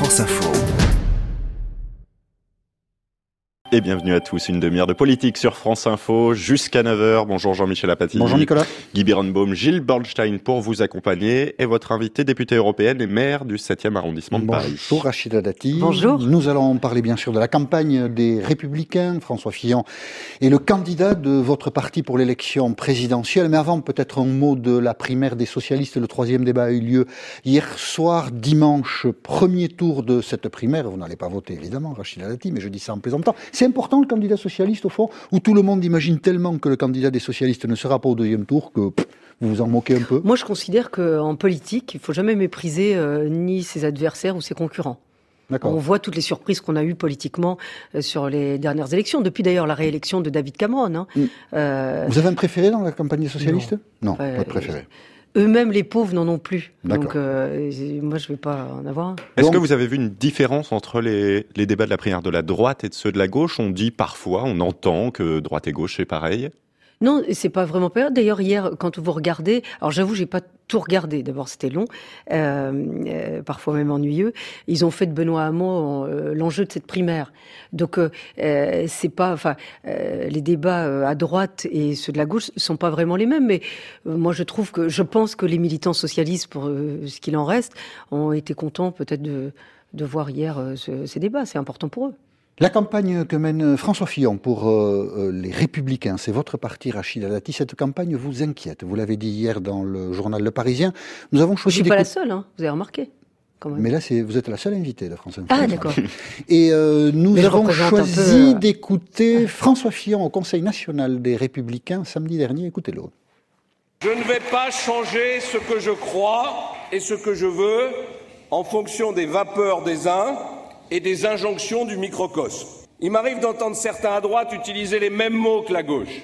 France Info. Et bienvenue à tous, une demi-heure de politique sur France Info jusqu'à 9h. Bonjour Jean-Michel Apathy. Bonjour Nicolas. Guy Birenbaum, Gilles Bernstein pour vous accompagner et votre invité députée européenne et maire du 7e arrondissement de Paris. Bonjour Rachida Dati. Bonjour. Nous allons parler bien sûr de la campagne des Républicains. François Fillon est le candidat de votre parti pour l'élection présidentielle. Mais avant, peut-être un mot de la primaire des socialistes. Le troisième débat a eu lieu hier soir, dimanche, premier tour de cette primaire. Vous n'allez pas voter évidemment, Rachida Dati, mais je dis ça en plaisantant. C'est important le candidat socialiste au fond, où tout le monde imagine tellement que le candidat des socialistes ne sera pas au deuxième tour que vous vous en moquez un peu. Moi je considère qu'en politique, il ne faut jamais mépriser ni ses adversaires ou ses concurrents. D'accord. On voit toutes les surprises qu'on a eues politiquement sur les dernières élections, depuis d'ailleurs la réélection de David Cameron. Vous avez un préféré dans la campagne des socialistes ? Non, pas de préféré. Eux-mêmes, les pauvres, n'en ont plus. D'accord. Donc, moi, je ne vais pas en avoir un. Est-ce que vous avez vu une différence entre les débats de la primaire de la droite et de ceux de la gauche ? On dit parfois, on entend que droite et gauche, c'est pareil. Non, c'est pas vraiment pareil. D'ailleurs, hier, quand vous regardez, alors j'avoue, j'ai pas tout regardé. D'abord, c'était long, parfois même ennuyeux. Ils ont fait de Benoît Hamon l'enjeu de cette primaire. Donc, c'est pas, enfin, les débats à droite et ceux de la gauche sont pas vraiment les mêmes. Mais moi, je pense que les militants socialistes, pour ce qu'il en reste, ont été contents peut-être de voir hier ces débats. C'est important pour eux. La campagne que mène François Fillon pour les Républicains, c'est votre parti, Rachida Dati. Cette campagne vous inquiète. Vous l'avez dit hier dans le journal Le Parisien. Nous avons choisi. Je suis pas la seule, hein, vous avez remarqué. Quand même. Mais là, vous êtes la seule invitée de France Info. Ah, d'accord. Et nous avons choisi peu... d'écouter François Fillon au Conseil national des Républicains samedi dernier. Écoutez-le. Je ne vais pas changer ce que je crois et ce que je veux en fonction des vapeurs des uns et des injonctions du microcosme. Il m'arrive d'entendre certains à droite utiliser les mêmes mots que la gauche.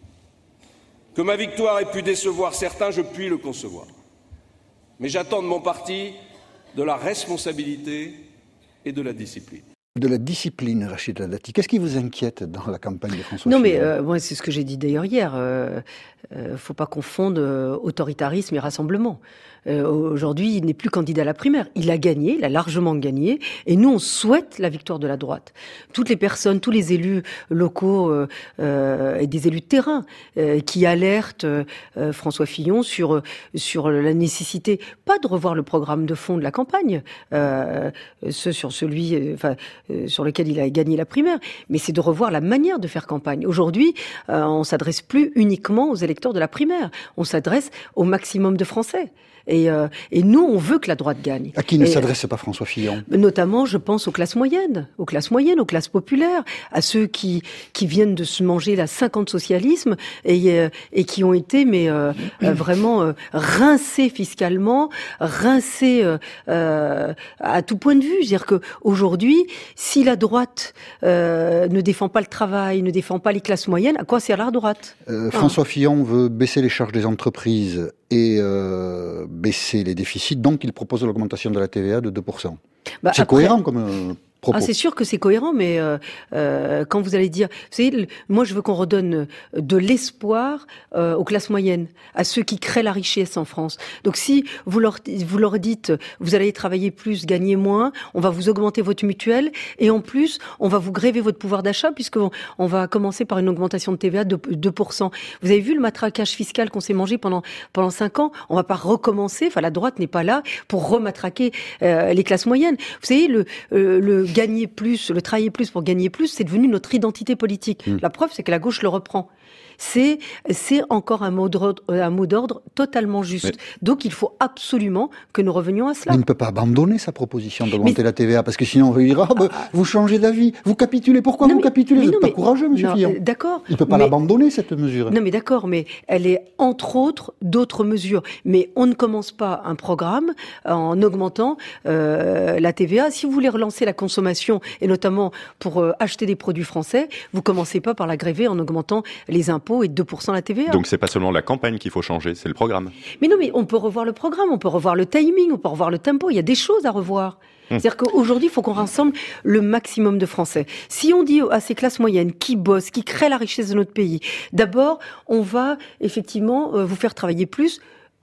Que ma victoire ait pu décevoir certains, je puis le concevoir. Mais j'attends de mon parti de la responsabilité et de la discipline. De la discipline, Rachida Dati. Qu'est-ce qui vous inquiète dans la campagne de François Fillon ? Non, mais moi, c'est ce que j'ai dit d'ailleurs hier. Faut pas confondre autoritarisme et rassemblement. Aujourd'hui, il n'est plus candidat à la primaire. Il a gagné, il a largement gagné. Et nous, on souhaite la victoire de la droite. Toutes les personnes, tous les élus locaux et des élus de terrain qui alertent François Fillon sur la nécessité, pas de revoir le programme de fond de la campagne, sur lequel il a gagné la primaire, mais c'est de revoir la manière de faire campagne. Aujourd'hui, on s'adresse plus uniquement aux électeurs de la primaire. On s'adresse au maximum de Français. Et nous, on veut que la droite gagne. À qui ne s'adresse pas François Fillon ? Notamment, je pense aux classes moyennes, aux classes populaires, à ceux qui viennent de se manger la 50 socialisme et qui ont été vraiment rincés fiscalement, rincés à tout point de vue. C'est-à-dire que aujourd'hui, si la droite ne défend pas le travail, ne défend pas les classes moyennes, à quoi sert la droite ? François Fillon veut baisser les charges des entreprises et baisser les déficits, donc il propose l'augmentation de la TVA de 2%. C'est cohérent comme propos. Ah, c'est sûr que c'est cohérent, mais quand vous allez dire... Vous savez, moi, je veux qu'on redonne de l'espoir aux classes moyennes, à ceux qui créent la richesse en France. Donc si vous leur dites, vous allez travailler plus, gagner moins, on va vous augmenter votre mutuelle, et en plus, on va vous gréver votre pouvoir d'achat, puisqu'on va commencer par une augmentation de TVA de 2%. Vous avez vu le matraquage fiscal qu'on s'est mangé pendant 5 ans ? On va pas recommencer, enfin la droite n'est pas là pour rematraquer les classes moyennes. Vous savez, le gagner plus, le travailler plus pour gagner plus, c'est devenu notre identité politique. La preuve, c'est que la gauche le reprend. C'est encore un mot d'ordre totalement juste. Mais donc il faut absolument que nous revenions à cela. Mais il ne peut pas abandonner sa proposition d'augmenter la TVA, parce que sinon on va lui dire vous changez d'avis, vous capitulez. Pourquoi vous capitulez ? Vous n'êtes pas courageux, monsieur Fillon. D'accord. Il ne peut pas l'abandonner, cette mesure. Non mais d'accord, mais elle est entre autres d'autres mesures. Mais on ne commence pas un programme en augmentant la TVA. Si vous voulez relancer la consommation, et notamment pour acheter des produits français, vous commencez pas par la gréver en augmentant les impôts et de 2% la TVA. Donc c'est pas seulement la campagne qu'il faut changer, c'est le programme. Mais non, mais on peut revoir le programme, on peut revoir le timing, on peut revoir le tempo, il y a des choses à revoir. C'est-à-dire qu'aujourd'hui, il faut qu'on rassemble le maximum de Français. Si on dit à ces classes moyennes qui bossent, qui créent la richesse de notre pays, d'abord, on va effectivement vous faire travailler plus,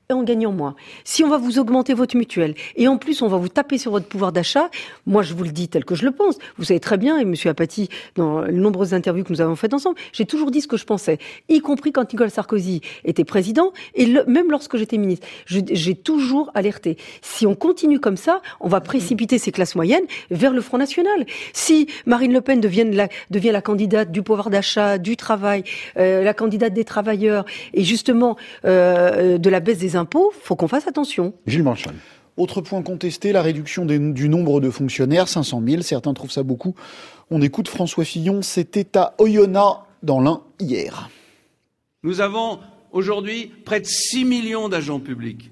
et en gagnant moins. Si on va vous augmenter votre mutuelle et en plus on va vous taper sur votre pouvoir d'achat, moi je vous le dis tel que je le pense. Vous savez très bien, et Monsieur Apathy, dans les nombreuses interviews que nous avons faites ensemble, j'ai toujours dit ce que je pensais, y compris quand Nicolas Sarkozy était président et même lorsque j'étais ministre. J'ai toujours alerté. Si on continue comme ça, on va précipiter ces classes moyennes vers le Front National. Si Marine Le Pen devient la candidate du pouvoir d'achat, du travail, la candidate des travailleurs et justement de la baisse des impôts, faut qu'on fasse attention. Gilles Marchal. Autre point contesté, la réduction du nombre de fonctionnaires, 500 000. Certains trouvent ça beaucoup. On écoute François Fillon, c'était à Oyonnax, dans l'Ain, hier. Nous avons aujourd'hui près de 6 millions d'agents publics.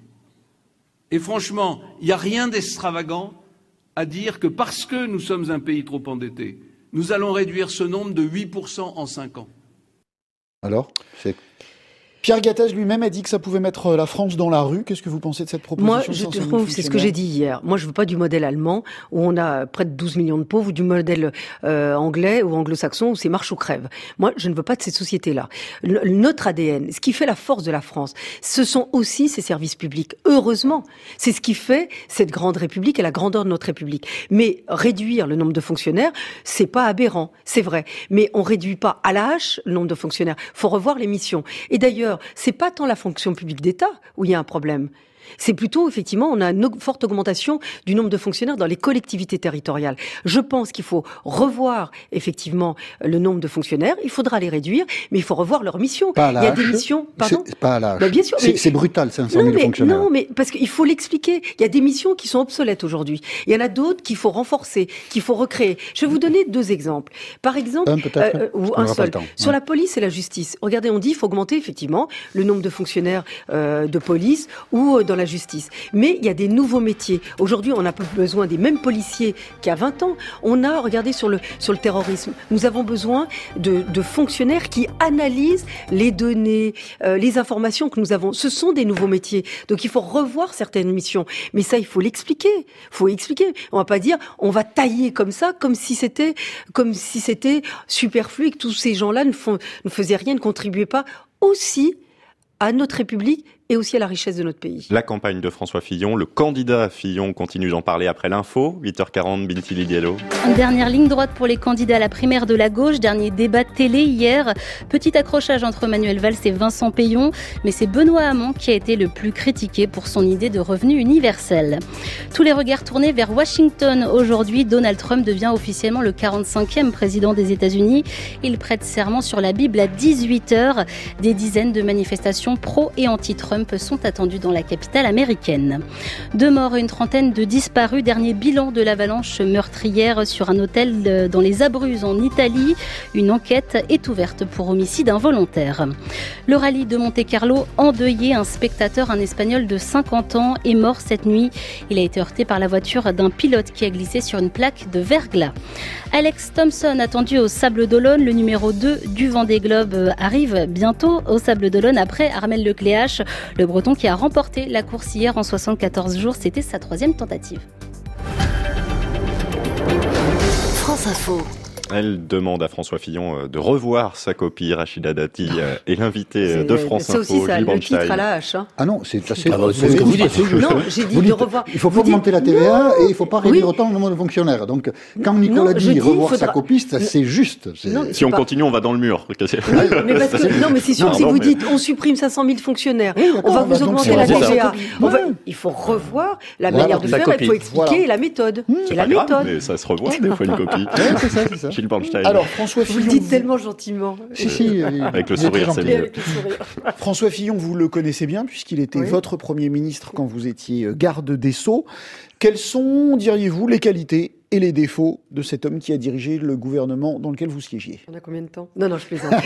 Et franchement, il n'y a rien d'extravagant à dire que parce que nous sommes un pays trop endetté, nous allons réduire ce nombre de 8% en 5 ans. Alors, Pierre Gattaz lui-même a dit que ça pouvait mettre la France dans la rue. Qu'est-ce que vous pensez de cette proposition? Moi, je trouve, c'est ce que j'ai dit hier. Moi, je veux pas du modèle allemand où on a près de 12 millions de pauvres ou du modèle anglais ou anglo-saxon où c'est marche ou crève. Moi, je ne veux pas de ces sociétés-là. Notre ADN, ce qui fait la force de la France, ce sont aussi ses services publics. Heureusement, c'est ce qui fait cette grande République et la grandeur de notre République. Mais réduire le nombre de fonctionnaires, c'est pas aberrant, c'est vrai. Mais on réduit pas à la hache le nombre de fonctionnaires. Faut revoir les missions. Et d'ailleurs, c'est pas tant la fonction publique d'État où il y a un problème. C'est plutôt, effectivement, on a une forte augmentation du nombre de fonctionnaires dans les collectivités territoriales. Je pense qu'il faut revoir, effectivement, le nombre de fonctionnaires. Il faudra les réduire, mais il faut revoir leurs missions. Pas à la il y a hache. des missions, pardon? C'est pas à la hache. Bien sûr. C'est brutal, 500 000 fonctionnaires. Non, mais parce qu'il faut l'expliquer. Il y a des missions qui sont obsolètes aujourd'hui. Il y en a d'autres qu'il faut renforcer, qu'il faut recréer. Je vais vous donner 2 exemples. Par exemple, ou un seul. Sur la police et la justice. Regardez, on dit qu'il faut augmenter, effectivement, le nombre de fonctionnaires de police ou dans la justice. Mais il y a des nouveaux métiers. Aujourd'hui, on n'a pas besoin des mêmes policiers qu'il y a 20 ans. On a, regardez, sur le terrorisme, nous avons besoin de fonctionnaires qui analysent les données, les informations que nous avons. Ce sont des nouveaux métiers. Donc il faut revoir certaines missions. Mais ça, il faut l'expliquer. Faut expliquer. On va pas dire, on va tailler comme ça, comme si c'était superflu et que tous ces gens-là ne faisaient rien, ne contribuaient pas aussi à notre République et aussi à la richesse de notre pays. La campagne de François Fillon, le candidat Fillon continue d'en parler après l'info. 8h40, Binti Lidiello. Dernière ligne droite pour les candidats à la primaire de la gauche. Dernier débat de télé hier. Petit accrochage entre Manuel Valls et Vincent Peillon. Mais c'est Benoît Hamon qui a été le plus critiqué pour son idée de revenu universel. Tous les regards tournés vers Washington. Aujourd'hui, Donald Trump devient officiellement le 45e président des États-Unis. Il prête serment sur la Bible à 18h. Des dizaines de manifestations pro et anti-Trump sont attendus dans la capitale américaine. 2 morts et une trentaine de disparus. Dernier bilan de l'avalanche meurtrière sur un hôtel dans les Abruzzes en Italie. Une enquête est ouverte pour homicide involontaire. Le rallye de Monte-Carlo endeuillé. Un spectateur, un Espagnol de 50 ans, est mort cette nuit. Il a été heurté par la voiture d'un pilote qui a glissé sur une plaque de verglas. Alex Thomson attendu au Sables-d'Olonne. Le numéro 2 du Vendée Globe arrive bientôt au Sables-d'Olonne après Armel Lecléache. Le Breton qui a remporté la course hier en 74 jours, c'était sa 3e tentative. France Info. Elle demande à François Fillon de revoir sa copie, Rachida Dati, et l'invité de France Info, Gilles Bornstein. Le titre à la hache. Ah non, c'est assez... c'est ce que vous dites. Non, j'ai dit de revoir... Il ne faut pas augmenter la TVA et il ne faut pas réduire autant le nombre de fonctionnaires. Donc, quand Nicolas dit revoir sa copie, c'est juste. Si on continue, on va dans le mur. Mais c'est sûr, si vous dites on supprime 500 000 fonctionnaires, on va vous augmenter la TVA. Il faut revoir la manière de faire, il faut expliquer la méthode. C'est la méthode. Mais ça se revoit des fois une copie. C'est ça. Gilles Bornstein. Alors, François Fillon. Vous le dites tellement gentiment. Si, avec le sourire, c'est mieux. François Fillon, vous le connaissez bien, puisqu'il était votre Premier ministre quand vous étiez garde des Sceaux. Quelles sont, diriez-vous, les qualités et les défauts de cet homme qui a dirigé le gouvernement dans lequel vous siégiez? On a combien de temps? Non, je plaisante.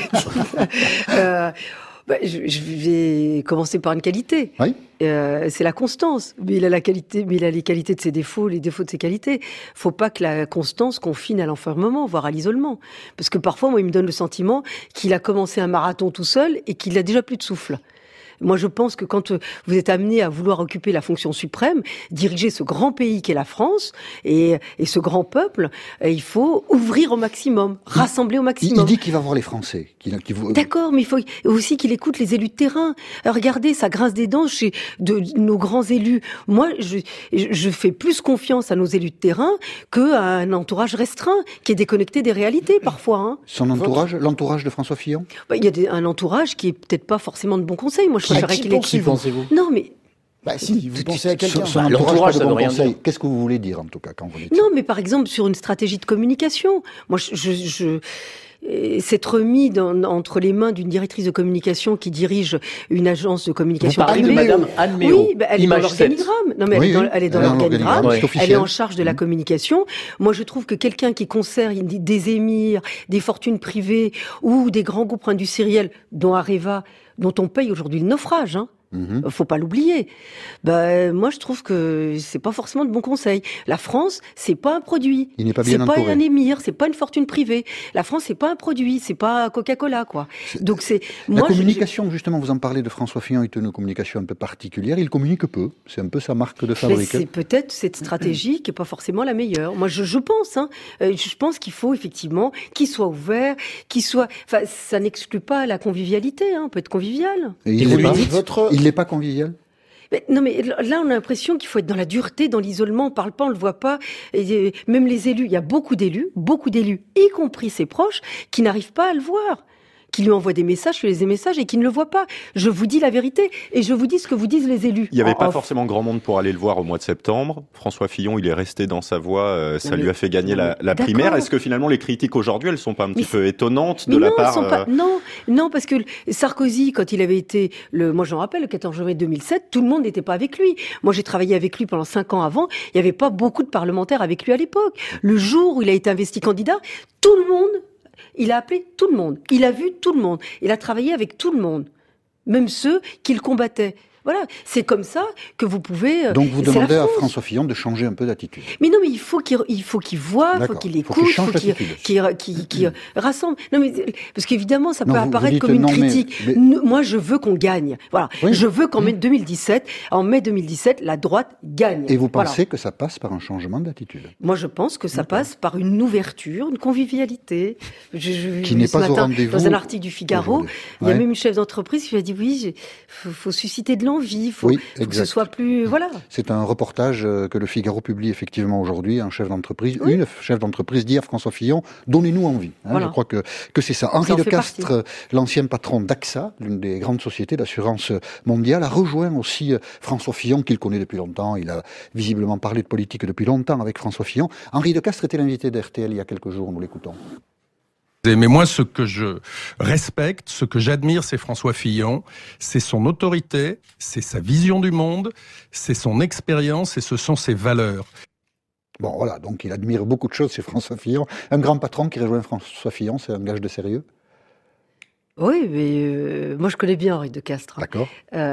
Je vais commencer par une qualité. Oui. C'est la constance. Mais il a la qualité, mais il a les qualités de ses défauts, les défauts de ses qualités. Faut pas que la constance confine à l'enfermement, voire à l'isolement. Parce que parfois, moi, il me donne le sentiment qu'il a commencé un marathon tout seul et qu'il a déjà plus de souffle. Moi, je pense que quand vous êtes amené à vouloir occuper la fonction suprême, diriger ce grand pays qu'est la France et ce grand peuple, il faut ouvrir au maximum, rassembler au maximum. Il dit qu'il va voir les Français. D'accord, mais il faut aussi qu'il écoute les élus de terrain. Regardez, ça grince des dents chez nos grands élus. Moi, je fais plus confiance à nos élus de terrain qu'à un entourage restreint qui est déconnecté des réalités parfois. Hein. Son entourage, l'entourage de François Fillon ? Il y a un entourage qui est peut-être pas forcément de bons conseils. Moi, je préférerais qu'il ait... Qui pensez-vous ? Non, mais... si, vous pensez à quelqu'un. Son entourage, ça ne veut rien dire. Qu'est-ce que vous voulez dire, en tout cas, quand vous dites ça ? Non, mais par exemple, sur une stratégie de communication. Moi, s'être remis entre les mains d'une directrice de communication qui dirige une agence de communication privée. Vous parlez de Madame Anne Méo. Oui, elle est dans l'organigramme. Non, mais elle est dans l'organigramme. Elle est en charge de la communication. Moi, je trouve que quelqu'un qui conserve des émirs, des fortunes privées ou des grands groupes industriels, dont Areva, dont on paye aujourd'hui le naufrage, faut pas l'oublier. Moi, je trouve que c'est pas forcément de bons conseils. La France, c'est pas un produit. Il n'est pas bien entouré. C'est pas un émir, c'est pas une fortune privée. La France, c'est pas un produit, c'est pas Coca-Cola, quoi. Donc la communication, justement, vous en parlez de François Fillon, il a une communication un peu particulière. Il communique peu. C'est un peu sa marque de fabrique. C'est peut-être cette stratégie qui est pas forcément la meilleure. Moi, je pense. Je pense qu'il faut effectivement qu'il soit ouvert, Enfin, ça n'exclut pas la convivialité. On peut être convivial. Et il n'est pas convivial ? Non, mais là, on a l'impression qu'il faut être dans la dureté, dans l'isolement. On parle pas, on le voit pas. Et même les élus, il y a beaucoup d'élus, y compris ses proches, qui n'arrivent pas à le voir, qui lui envoient des messages, et qui ne le voient pas. Je vous dis la vérité, et je vous dis ce que vous disent les élus. Il n'y avait pas forcément grand monde pour aller le voir au mois de septembre. François Fillon, il est resté dans sa voie, ça lui a fait gagner la primaire. Est-ce que finalement les critiques aujourd'hui, elles sont pas un petit peu étonnantes de la part... Non, parce que Sarkozy, quand il avait été, moi j'en rappelle, le 14 janvier 2007, tout le monde n'était pas avec lui. Moi j'ai travaillé avec lui pendant 5 ans avant, il n'y avait pas beaucoup de parlementaires avec lui à l'époque. Le jour où il a été investi candidat, tout le monde... Il a appelé tout le monde, il a vu tout le monde, il a travaillé avec tout le monde, même ceux qu'il combattait. Voilà, c'est comme ça que vous pouvez... Donc vous demandez à François Fillon de changer un peu d'attitude. Mais non, mais il faut qu'il voie, il faut qu'il écoute, qu'il rassemble. Non, mais parce qu'évidemment, ça peut apparaître comme une critique. Moi, je veux qu'on gagne. Voilà, je veux qu'en mai 2017, la droite gagne. Et vous pensez que ça passe par un changement d'attitude ? Moi, je pense que ça passe par une ouverture, une convivialité. Qui n'est pas au rendez-vous. Dans un article du Figaro, il y a même une chef d'entreprise qui m'a dit faut susciter de l'envie. Il faut que ce soit plus... Voilà. C'est un reportage que le Figaro publie effectivement aujourd'hui. Une chef d'entreprise dit à François Fillon, donnez-nous envie. Voilà. Je crois que c'est ça. Henri de Castres, l'ancien patron d'AXA, l'une des grandes sociétés d'assurance mondiale, a rejoint aussi François Fillon, qu'il connaît depuis longtemps. Il a visiblement parlé de politique depuis longtemps avec François Fillon. Henri de Castres était l'invité d'RTL il y a quelques jours. Nous l'écoutons. Mais moi, ce que je respecte, ce que j'admire, c'est François Fillon, c'est son autorité, c'est sa vision du monde, c'est son expérience et ce sont ses valeurs. Bon, voilà, donc il admire beaucoup de choses chez François Fillon. Un grand patron qui rejoint François Fillon, c'est un gage de sérieux ? Oui, mais moi je connais bien Henri de Castres. D'accord.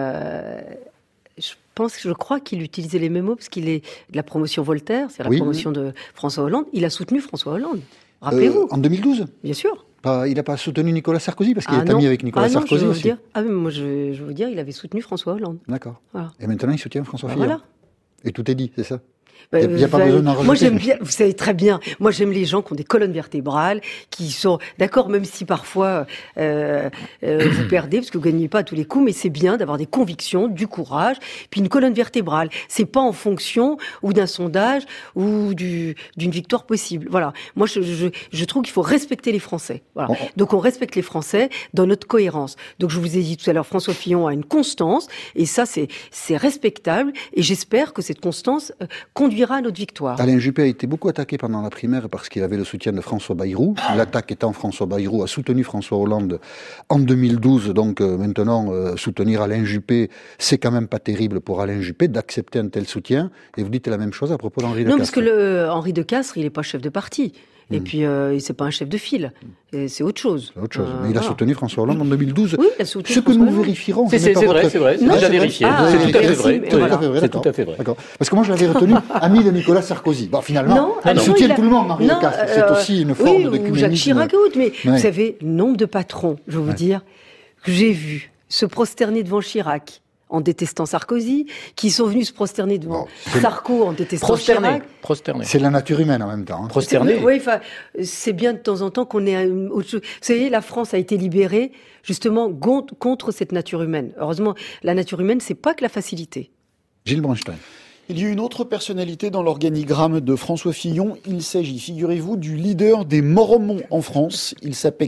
Je crois qu'il utilisait les mêmes mots parce qu'il est de la promotion Voltaire, c'est la promotion de François Hollande. Il a soutenu François Hollande. Rappelez-vous. En 2012 ? Bien sûr. Il n'a pas soutenu Nicolas Sarkozy parce qu'il est ami avec Nicolas Sarkozy aussi. Moi, je vais vous dire, il avait soutenu François Hollande. D'accord. Voilà. Et maintenant, il soutient François Fillon. Voilà. Et tout est dit, c'est ça ? Il n'y a pas besoin d'en rajouter. Moi, j'aime bien, vous savez très bien, moi, j'aime les gens qui ont des colonnes vertébrales, qui sont d'accord, même si parfois vous perdez, parce que vous ne gagnez pas à tous les coups, mais c'est bien d'avoir des convictions, du courage, puis une colonne vertébrale. C'est pas en fonction ou d'un sondage ou d'une victoire possible. Voilà. Moi, je trouve qu'il faut respecter les Français. Voilà. Donc, on respecte les Français dans notre cohérence. Donc, je vous ai dit tout à l'heure, François Fillon a une constance, et ça, c'est respectable, et j'espère que cette constance conduira à notre victoire. Alain Juppé a été beaucoup attaqué pendant la primaire parce qu'il avait le soutien de François Bayrou. L'attaque étant François Bayrou a soutenu François Hollande en 2012. Donc maintenant, soutenir Alain Juppé, c'est quand même pas terrible pour Alain Juppé d'accepter un tel soutien. Et vous dites la même chose à propos d'Henri de Castres. Non, parce que Henri de Castres, il n'est pas chef de parti. Et puis, c'est pas un chef de file. Et c'est autre chose. C'est autre chose. Mais il a soutenu François Hollande en 2012. Oui, il a soutenu ce que nous vérifierons. C'est vrai. C'est déjà vérifié. C'est tout à fait vrai. C'est tout à fait vrai. D'accord. Parce que moi, je l'avais retenu ami de Nicolas Sarkozy. Bon, finalement, il soutient tout le monde, Henri de Castres. C'est aussi une forme de ou Jacques Chirac, mais vous savez, le nombre de patrons, je vais vous dire, que j'ai vu se prosterner devant Chirac en détestant Sarkozy, qui sont venus se prosterner devant Sarko en détestant Chirac. Prosterner. C'est la nature humaine en même temps. Hein. Prosterner. Oui, c'est bien de temps en temps qu'on ait autre chose. Vous savez, la France a été libérée justement contre cette nature humaine. Heureusement, la nature humaine, c'est pas que la facilité. Gilles Bronstein. Il y a une autre personnalité dans l'organigramme de François Fillon. Il s'agit, figurez-vous, du leader des Mormons en France. Il s'appelle,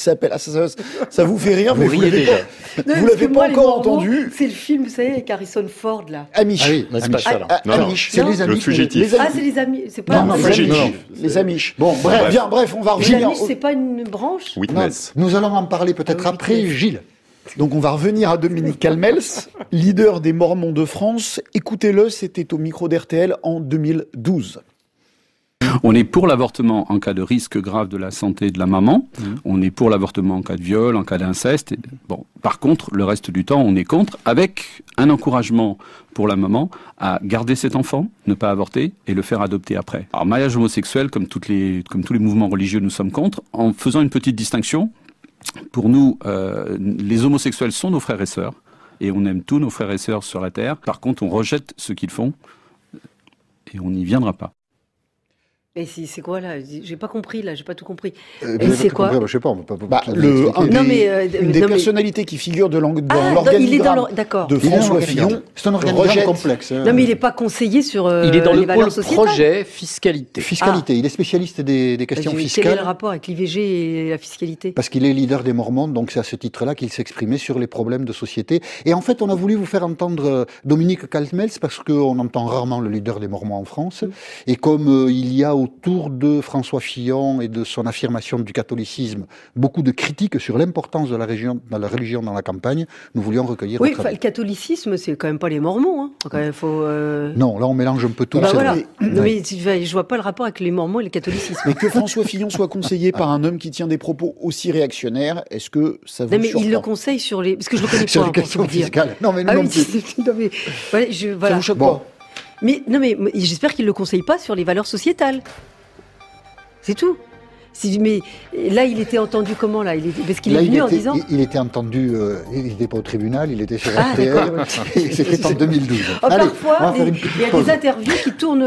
ça vous fait rire, mais vous l'avez pas encore entendu. C'est le film, vous savez, avec Harrison Ford, là. Amish. Ah oui, c'est pas ça, là. Amish. C'est les Amish. Le fugitif. Ah, c'est les Amish. C'est pas les Amish. Bon, bref, on va revenir. Les Amish, c'est pas une branche? Witness. Nous allons en parler peut-être après, Gilles. Donc on va revenir à Dominique Calmels, leader des Mormons de France. Écoutez-le, c'était au micro d'RTL en 2012. On est pour l'avortement en cas de risque grave de la santé de la maman. On est pour l'avortement en cas de viol, en cas d'inceste. Bon, par contre, le reste du temps, on est contre, avec un encouragement pour la maman à garder cet enfant, ne pas avorter et le faire adopter après. Alors, mariage homosexuel, comme tous les mouvements religieux, nous sommes contre, en faisant une petite distinction. Pour nous, les homosexuels sont nos frères et sœurs, et on aime tous nos frères et sœurs sur la terre. Par contre, on rejette ce qu'ils font, et on n'y viendra pas. Et c'est quoi là? J'ai pas compris là, j'ai pas tout compris. C'est quoi? Je sais pas, on peut pas. Une des personnalités qui figure dans l'organigramme de François Fillon. C'est un organigramme complexe. Non, mais il n'est pas conseiller sur il est dans les le pôle projet fiscalité. Fiscalité, il est spécialiste des questions fiscales. Quel est le rapport avec l'IVG et la fiscalité? Parce qu'il est leader des Mormons, donc c'est à ce titre-là qu'il s'exprimait sur les problèmes de société. Et en fait, on a voulu vous faire entendre Dominique Calmels parce qu'on entend rarement le leader des Mormons en France. Et comme il y a autour de François Fillon et de son affirmation du catholicisme beaucoup de critiques sur l'importance de la religion dans la campagne, nous voulions recueillir votre avis. Le catholicisme, c'est quand même pas les Mormons. Hein. Quand même, Non, là on mélange un peu tout. Voilà. Mais je vois pas le rapport avec les Mormons et le catholicisme. Mais que François Fillon soit conseillé par un homme qui tient des propos aussi réactionnaires, est-ce que ça vous surprend? Il le conseille sur les... Parce que je le connais sur pas. Les questions fiscales. Non, mais non plus. Voilà. Ça vous choque pas? Mais j'espère qu'il ne le conseille pas sur les valeurs sociétales. C'est tout. Mais là, il était entendu comment là? Parce qu'il est venu en disant... Il était entendu, il n'était pas au tribunal, il était sur RTL, et c'était en 2012. Parfois, il y a des interviews qui tournent...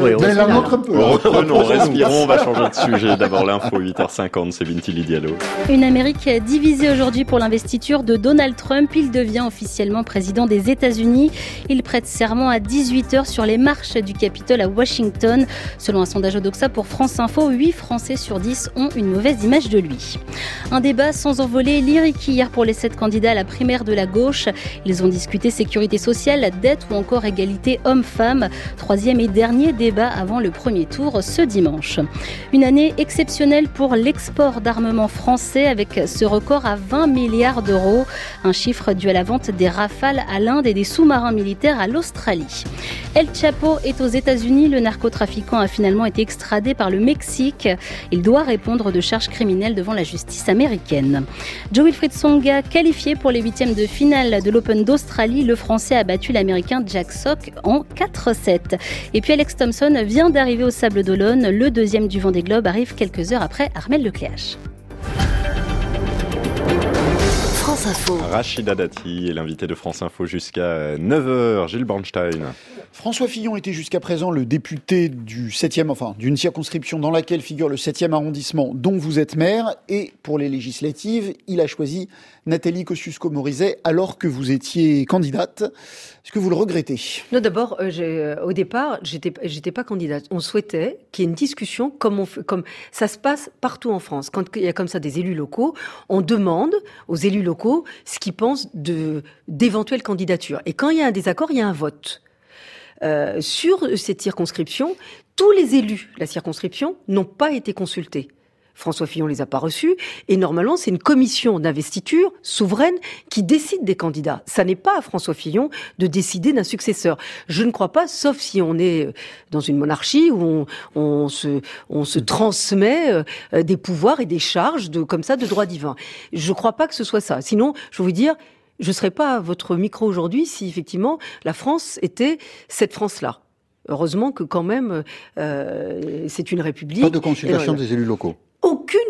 Reprenons, respirons, on va changer de sujet. D'abord l'info, 8h50, c'est Vintili Diallo. Une Amérique divisée aujourd'hui pour l'investiture de Donald Trump. Il devient officiellement président des États-Unis. Il prête serment à 18h sur les marches du Capitole à Washington. Selon un sondage Odoxa pour France Info, 8 Français sur 10 ont une mauvaise image de lui. Un débat sans envolée lyrique hier pour les 7 candidats à la primaire de la gauche. Ils ont discuté sécurité sociale, dette ou encore égalité homme-femme. 3e et dernier débat avant le premier tour ce dimanche. Une année exceptionnelle pour l'export d'armement français avec ce record à 20 milliards d'euros. Un chiffre dû à la vente des Rafales à l'Inde et des sous-marins militaires à l'Australie. El Chapo est aux États-Unis. Le narcotrafiquant a finalement été extradé par le Mexique. Il doit répondre de charges criminelles devant la justice américaine. Jo-Wilfried Tsonga qualifié pour les 8e de finale de l'Open d'Australie. Le Français a battu l'Américain Jack Sock en 4-7. Et puis Alex Thompson vient d'arriver au Sables d'Olonne. Le 2e du Vendée Globe arrive quelques heures après Armel Lecléache. France Info. Rachida Dati est l'invité de France Info jusqu'à 9h. Gilles Bronstein. François Fillon était jusqu'à présent le député du 7e, d'une circonscription dans laquelle figure le 7e arrondissement dont vous êtes maire. Et pour les législatives, il a choisi Nathalie Kosciusko-Morizet alors que vous étiez candidate. Est-ce que vous le regrettez? Non, d'abord, au départ, j'étais pas candidate. On souhaitait qu'il y ait une discussion comme ça se passe partout en France. Quand il y a comme ça des élus locaux, on demande aux élus locaux ce qu'ils pensent d'éventuelles candidatures. Et quand il y a un désaccord, il y a un vote. Sur cette circonscription, tous les élus de la circonscription n'ont pas été consultés. François Fillon les a pas reçus et normalement c'est une commission d'investiture souveraine qui décide des candidats. Ça n'est pas à François Fillon de décider d'un successeur. Je ne crois pas, sauf si on est dans une monarchie où on se transmet des pouvoirs et des charges comme ça de droit divin. Je ne crois pas que ce soit ça. Sinon, je vais vous dire, je ne serais pas à votre micro aujourd'hui si effectivement la France était cette France-là. Heureusement que quand même c'est une république. Pas de consultation des élus locaux. Aucune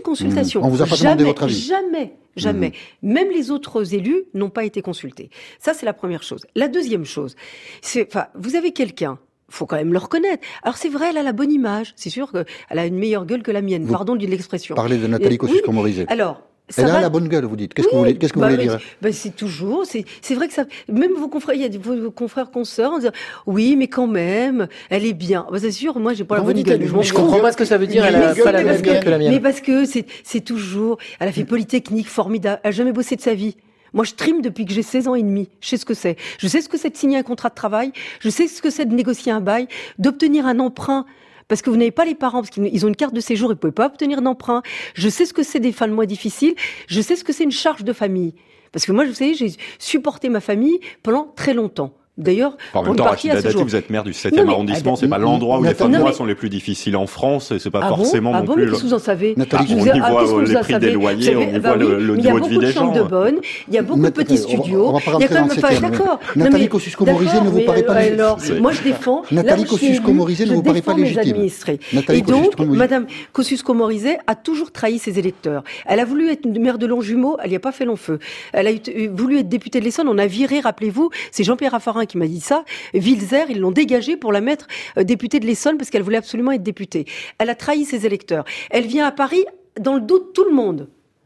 consultation. On vous a pas demandé votre avis. Jamais. Même les autres élus n'ont pas été consultés. Ça, c'est la première chose. La deuxième chose, vous avez quelqu'un, faut quand même le reconnaître. Alors c'est vrai, elle a la bonne image. C'est sûr qu'elle a une meilleure gueule que la mienne. Pardon de l'expression. Parlez de Nathalie Kosciusko-Morizet. Alors, elle a la bonne gueule, vous dites. Qu'est-ce que vous voulez dire? C'est toujours, c'est vrai que ça, même vos confrères, il y a vos confrères consoeurs, on dit, oui, mais quand même, elle est bien. C'est sûr, moi, j'ai pas la bonne gueule. Je comprends pas ce que ça veut dire, elle a pas la même gueule que la mienne. Mais parce que c'est toujours, elle a fait Polytechnique, formidable, elle a jamais bossé de sa vie. Moi, je trime depuis que j'ai 16 ans et demi. Je sais ce que c'est. Je sais ce que c'est de signer un contrat de travail. Je sais ce que c'est de négocier un bail, d'obtenir un emprunt. Parce que vous n'avez pas les parents, parce qu'ils ont une carte de séjour, ils ne pouvaient pas obtenir d'emprunt. Je sais ce que c'est des fins de mois difficiles. Je sais ce que c'est une charge de famille. Parce que moi, vous savez, j'ai supporté ma famille pendant très longtemps. D'ailleurs, en même temps, Rachida Dati, vous êtes maire du 7e arrondissement, c'est pas l'endroit où les fins de mois sont les plus difficiles en France, et c'est pas forcément non plus. Mais qu'est-ce que vous en savez? On y voit les prix des loyers, on y voit le niveau de vie des gens. Il y a beaucoup de chambres de bonne, il y a beaucoup de petits studios. Il y a quand même d'accord. Nathalie Kosciusko-Morizet ne vous paraît pas légitime. Moi, je défends. Nathalie Kosciusko-Morizet ne vous paraît pas légitime. Et donc, Madame Kosciusko-Morizet a toujours trahi ses électeurs. Elle a voulu être maire de Longjumeau, elle n'y a pas fait long feu. Elle a voulu être députée de l'Essonne, on a viré, rappelez-vous, c'est Jean-Pierre Raffarin qui m'a dit ça. Wilzer, ils l'ont dégagée pour la mettre députée de l'Essonne parce qu'elle voulait absolument être députée. Elle a trahi ses électeurs. Elle vient à Paris dans le dos de tout le monde.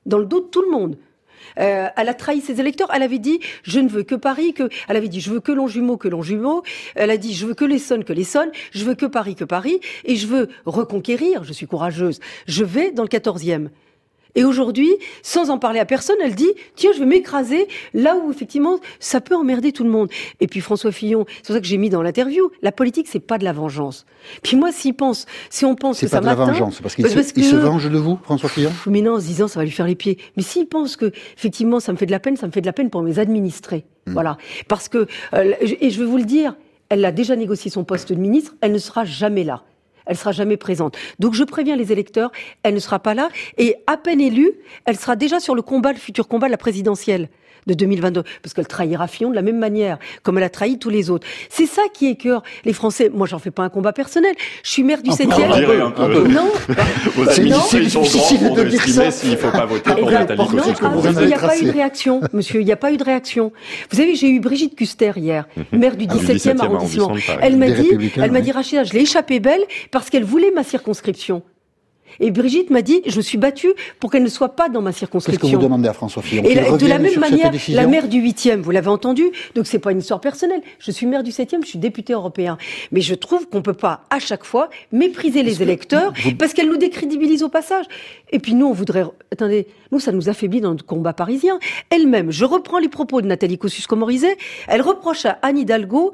Elle a trahi ses électeurs. Elle avait dit, je ne veux que Paris, elle avait dit, je veux que Longjumeau. Elle a dit, je veux que l'Essonne. Je veux que Paris. Et je veux reconquérir. Je suis courageuse. Je vais dans le 14e. Et aujourd'hui, sans en parler à personne, elle dit, tiens, je vais m'écraser là où, effectivement, ça peut emmerder tout le monde. Et puis François Fillon, c'est pour ça que j'ai mis dans l'interview, la politique, c'est pas de la vengeance. Puis moi, si on pense que ça m'atteint... C'est pas de la vengeance, parce qu'il se venge de vous, François Fillon? Mais non, en se disant, ça va lui faire les pieds. Mais s'il pense que, effectivement, ça me fait de la peine pour mes administrés. Voilà. Parce que, et je vais vous le dire, elle a déjà négocié son poste de ministre, elle ne sera jamais là. Elle sera jamais présente. Donc je préviens les électeurs, elle ne sera pas là. Et à peine élue, elle sera déjà sur le futur combat de la présidentielle de 2022. Parce qu'elle trahira Fillon de la même manière, comme elle a trahi tous les autres. C'est ça qui écœure les Français. Moi, j'en fais pas un combat personnel. Je suis maire du 7e. Non. Vos administrés, ils sont grands pour estimer s'il faut pas voter pour Nathalie Kosciusko-Morizet. Il n'y a pas eu de réaction, monsieur. Il n'y a pas eu de réaction. Vous savez, j'ai eu Brigitte Kuster hier, maire du 17e arrondissement. Elle m'a dit, Rachida, je l'ai échappé belle parce qu'elle voulait ma circonscription. Et Brigitte m'a dit, je me suis battue pour qu'elle ne soit pas dans ma circonscription. Qu'est-ce que vous demandez à François Fillon? Et de la même manière, la maire du 8e, vous l'avez entendu, donc c'est pas une histoire personnelle. Je suis maire du 7e, je suis député européen. Mais je trouve qu'on peut pas, à chaque fois, mépriser les électeurs parce qu'elle nous décrédibilise au passage. Et puis nous, on voudrait... Attendez, nous, ça nous affaiblit dans notre combat parisien. Elle-même, je reprends les propos de Nathalie Kosciusko-Morizet, elle reproche à Anne Hidalgo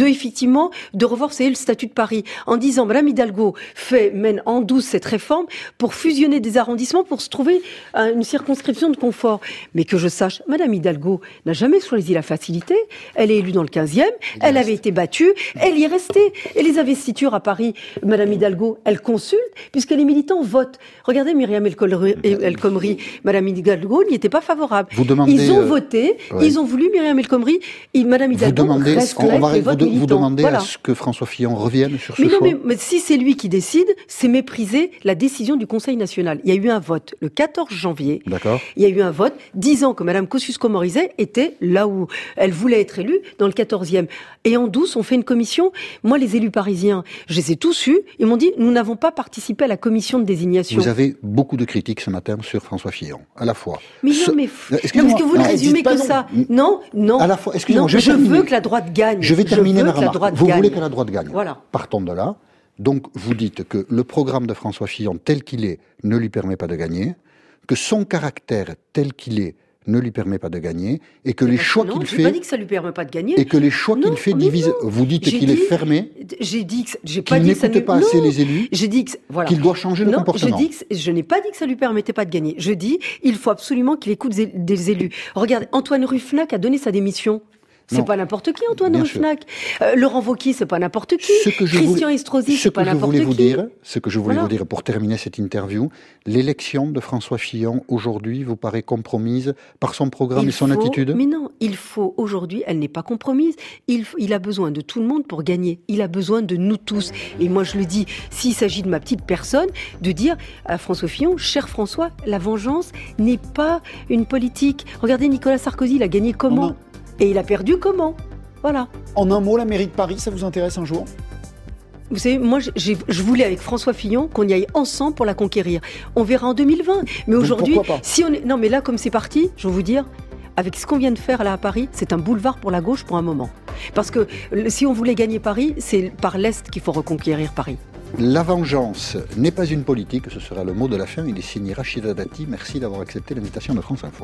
de revoir le statut de Paris en disant, Madame Hidalgo mène en douce cette réforme pour fusionner des arrondissements, pour se trouver une circonscription de confort. Mais que je sache, Madame Hidalgo n'a jamais choisi la facilité. Elle est élue dans le 15e, elle avait été battue, elle y est restée. Et les investitures à Paris, Madame Hidalgo, elle consulte, puisque les militants votent. Regardez Myriam El Khomri, Madame Hidalgo n'y était pas favorable. Ils ont voté, ils ont voulu Myriam El Khomri, et Madame Hidalgo reste avec les votes militants. Vous demandez à ce que François Fillon revienne sur ce choix. Mais si c'est lui qui décide, c'est mépriser la décision du Conseil national. Il y a eu un vote le 14 janvier. D'accord. Il y a eu un vote disant que Madame Kosciusko-Morizet était là où elle voulait être élue, dans le 14e. Et en douce, on fait une commission. Moi, les élus parisiens, je les ai tous eus. Ils m'ont dit, nous n'avons pas participé à la commission de désignation. Vous avez beaucoup de critiques ce matin sur François Fillon, à la fois. Mais non, mais parce que vous ne résumez que ça. Non. À la fois, excusez-moi, je veux que la droite gagne. Je vais terminer ma remarque. Vous voulez que la droite gagne. Voilà. Partons de là. Donc, vous dites que le programme de François Fillon, tel qu'il est, ne lui permet pas de gagner, que son caractère, tel qu'il est, ne lui permet pas de gagner, et que les choix qu'il fait... Non, j'ai pas dit que ça lui permet pas de gagner. Et que les choix qu'il fait divisent... Vous dites qu'il est fermé. J'ai dit que... Qu'il n'écoute pas assez les élus. J'ai dit que... Voilà. Qu'il doit changer le comportement. Je n'ai pas dit que ça lui permettait pas de gagner. Je dis, il faut absolument qu'il écoute des élus. Regardez, Antoine Ruffnac a donné sa démission. C'est pas n'importe qui, Antoine Rouffenac. Laurent Wauquiez, c'est pas n'importe qui. Christian Estrosi, c'est pas n'importe qui. Ce que je voulais vous dire pour terminer cette interview, l'élection de François Fillon, aujourd'hui, vous paraît compromise par son programme et son attitude? Mais non, aujourd'hui, elle n'est pas compromise. Il a besoin de tout le monde pour gagner. Il a besoin de nous tous. Et moi, je le dis, s'il s'agit de ma petite personne, de dire à François Fillon, cher François, la vengeance n'est pas une politique. Regardez, Nicolas Sarkozy, il a gagné comment? Et il a perdu comment? Voilà. En un mot, la mairie de Paris, ça vous intéresse un jour? Vous savez, moi, je voulais avec François Fillon qu'on y aille ensemble pour la conquérir. On verra en 2020. Mais aujourd'hui, non, mais là, comme c'est parti, je vais vous dire, avec ce qu'on vient de faire là à Paris, c'est un boulevard pour la gauche pour un moment. Parce que si on voulait gagner Paris, c'est par l'Est qu'il faut reconquérir Paris. La vengeance n'est pas une politique, ce sera le mot de la fin. Il est signé Rachida Dati. Merci d'avoir accepté l'invitation de France Info.